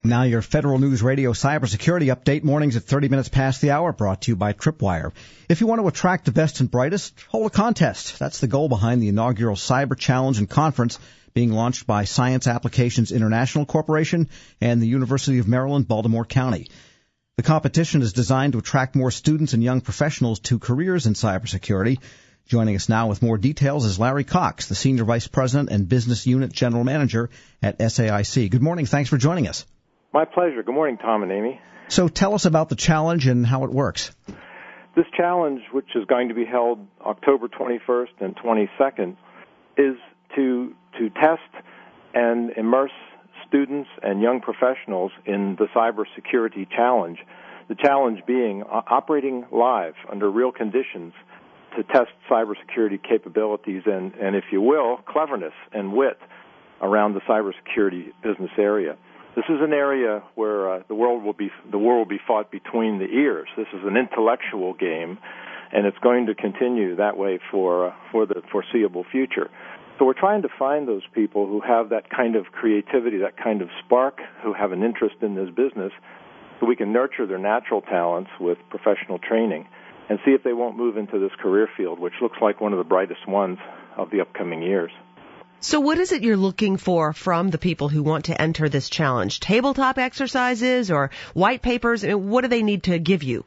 Now your Federal News Radio cybersecurity update, mornings at 30 minutes past the hour, brought to you by Tripwire. If you want to attract the best and brightest, hold a contest. That's the goal behind the inaugural Cyber Challenge and Conference being launched by Science Applications International Corporation and the University of Maryland, Baltimore County. The competition is designed to attract more students and young professionals to careers in cybersecurity. Joining us now with more details is Larry Cox, the Senior Vice President and Business Unit General Manager at SAIC. Good morning. Thanks for joining us. My pleasure. Good morning, Tom and Amy. So tell us about the challenge and how it works. This challenge, which is going to be held October 21st and 22nd, is to test and immerse students and young professionals in the cybersecurity challenge. The challenge being operating live under real conditions to test cybersecurity capabilities and, if you will, cleverness and wit around the cybersecurity business area. This is an area where the world will be fought between the ears. This is an intellectual game, and it's going to continue that way for the foreseeable future. So we're trying to find those people who have that kind of creativity, that kind of spark, who have an interest in this business, so we can nurture their natural talents with professional training and see if they won't move into this career field, which looks like one of the brightest ones of the upcoming years. So what is it you're looking for from the people who want to enter this challenge? Tabletop exercises or white papers? What do they need to give you?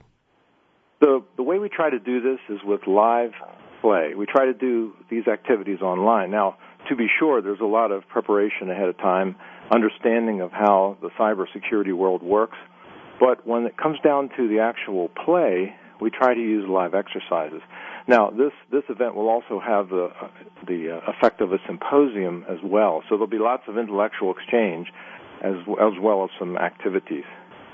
The way we try to do this is with live play. We try to do these activities online. Now, to be sure, there's a lot of preparation ahead of time, understanding of how the cybersecurity world works. But when it comes down to the actual play, we try to use live exercises. Now, this event will also have the effect of a symposium as well. So there'll be lots of intellectual exchange as well as some activities.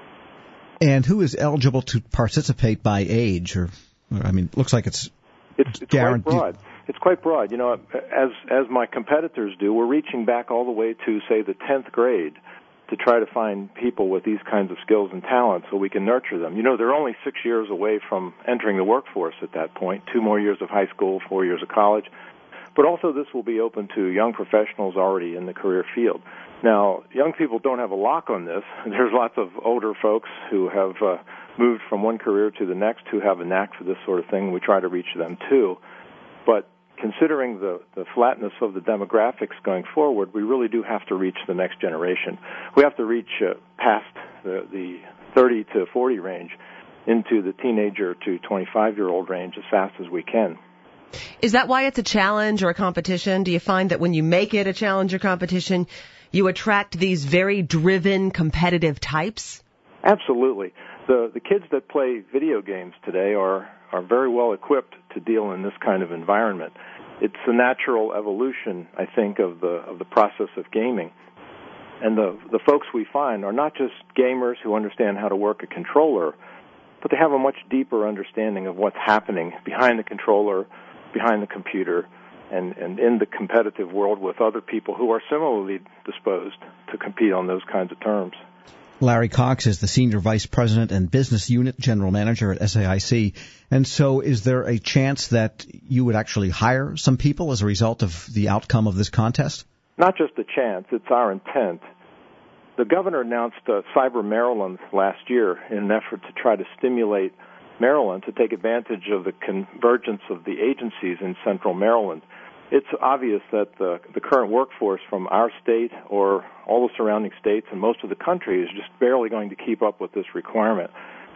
And who is eligible to participate by age? Or it looks like it's quite broad. It's quite broad. You know, as my competitors do, we're reaching back all the way to, say, the 10th grade to try to find people with these kinds of skills and talents so we can nurture them. You know, they're only 6 years away from entering the workforce at that point, 2 more years of high school, 4 years of college. But also this will be open to young professionals already in the career field. Now, young people don't have a lock on this. There's lots of older folks who have moved from one career to the next who have a knack for this sort of thing. We try to reach them too. But considering the flatness of the demographics going forward, we really do have to reach the next generation. We have to reach past the 30 to 40 range into the teenager to 25-year-old range as fast as we can. Is that why it's a challenge or a competition? Do you find that when you make it a challenge or competition, you attract these very driven, competitive types? Absolutely. The kids that play video games today are very well equipped to deal in this kind of environment. It's a natural evolution, I think, of the process of gaming. And the folks we find are not just gamers who understand how to work a controller, but they have a much deeper understanding of what's happening behind the controller, behind the computer, and in the competitive world with other people who are similarly disposed to compete on those kinds of terms. Larry Cox is the Senior Vice President and Business Unit General Manager at SAIC. And so is there a chance that you would actually hire some people as a result of the outcome of this contest? Not just a chance, it's our intent. The governor announced Cyber Maryland last year in an effort to try to stimulate Maryland to take advantage of the convergence of the agencies in central Maryland. It's obvious that the current workforce from our state or all the surrounding states and most of the country is just barely going to keep up with this requirement.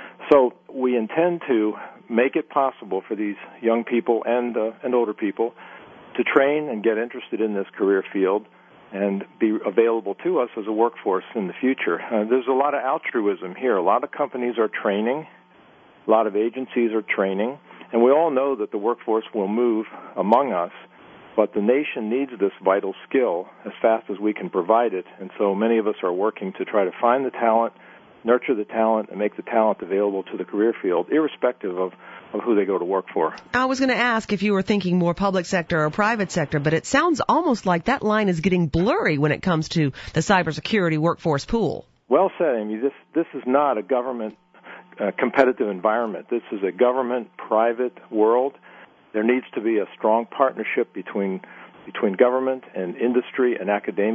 So we intend to make it possible for these young people and older people to train and get interested in this career field and be available to us as a workforce in the future. There's a lot of altruism here. A lot of companies are training. A lot of agencies are training. And we all know that the workforce will move among us. But the nation needs this vital skill as fast as we can provide it, and so many of us are working to try to find the talent, nurture the talent, and make the talent available to the career field, irrespective of who they go to work for. I was going to ask if you were thinking more public sector or private sector, but it sounds almost like that line is getting blurry when it comes to the cybersecurity workforce pool. Well said, Amy. This is not a government competitive environment. This is a government-private world. There needs to be a strong partnership between government and industry and academia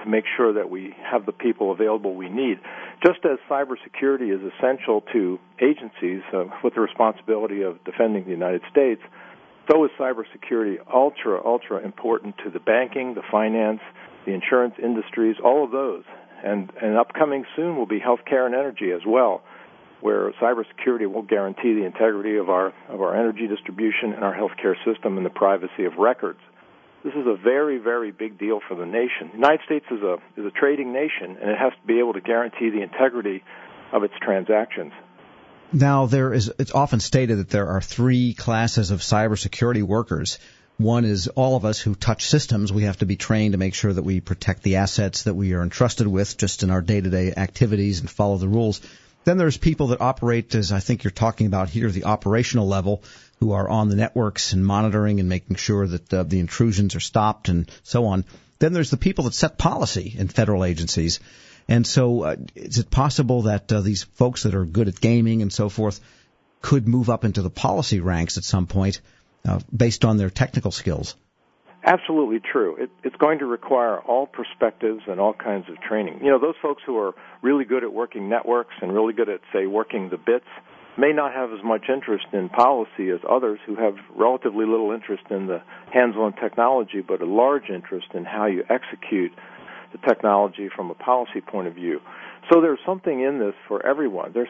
to make sure that we have the people available we need. Just as cybersecurity is essential to agencies with the responsibility of defending the United States, so is cybersecurity ultra important to the banking, the finance, the insurance industries, all of those. And upcoming soon will be healthcare and energy as well, where cybersecurity will guarantee the integrity of our energy distribution and our healthcare system and the privacy of records. This is a very, very big deal for the nation. The United States is a trading nation, and it has to be able to guarantee the integrity of its transactions. Now, it's often stated that there are three classes of cybersecurity workers. One is all of us who touch systems. We have to be trained to make sure that we protect the assets that we are entrusted with just in our day-to-day activities and follow the rules. Then there's people that operate, as I think you're talking about here, the operational level, who are on the networks and monitoring and making sure that the intrusions are stopped and so on. Then there's the people that set policy in federal agencies. And so is it possible that these folks that are good at gaming and so forth could move up into the policy ranks at some point based on their technical skills? Absolutely true. It's going to require all perspectives and all kinds of training. You know, those folks who are really good at working networks and really good at, say, working the bits may not have as much interest in policy as others who have relatively little interest in the hands-on technology, but a large interest in how you execute the technology from a policy point of view. So there's something in this for everyone. There's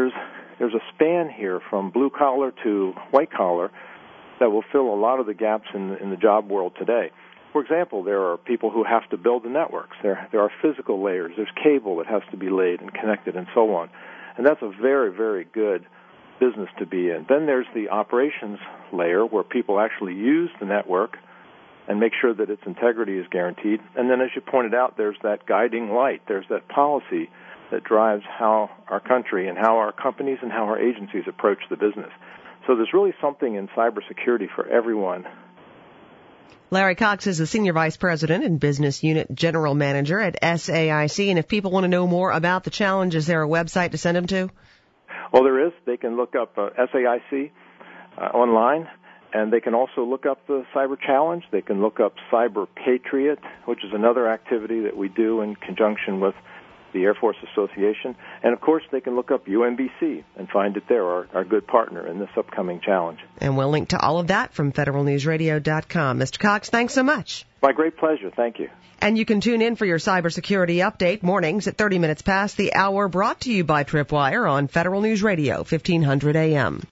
a span here from blue collar to white collar that will fill a lot of the gaps in the job world today. For example, there are people who have to build the networks. There are physical layers. There's cable that has to be laid and connected and so on. And that's a very, very good business to be in. Then there's the operations layer where people actually use the network and make sure that its integrity is guaranteed. And then, as you pointed out, there's that guiding light. There's that policy that drives how our country and how our companies and how our agencies approach the business. So there's really something in cybersecurity for everyone. Larry Cox is the Senior Vice President and Business Unit General Manager at SAIC. And if people want to know more about the challenge, is there a website to send them to? Well, there is. They can look up SAIC online, and they can also look up the Cyber Challenge. They can look up Cyber Patriot, which is another activity that we do in conjunction with the Air Force Association. And, of course, they can look up UMBC and find it there, our good partner in this upcoming challenge. And we'll link to all of that from federalnewsradio.com. Mr. Cox, thanks so much. My great pleasure. Thank you. And you can tune in for your cybersecurity update mornings at 30 minutes past the hour, brought to you by Tripwire on Federal News Radio, 1500 AM.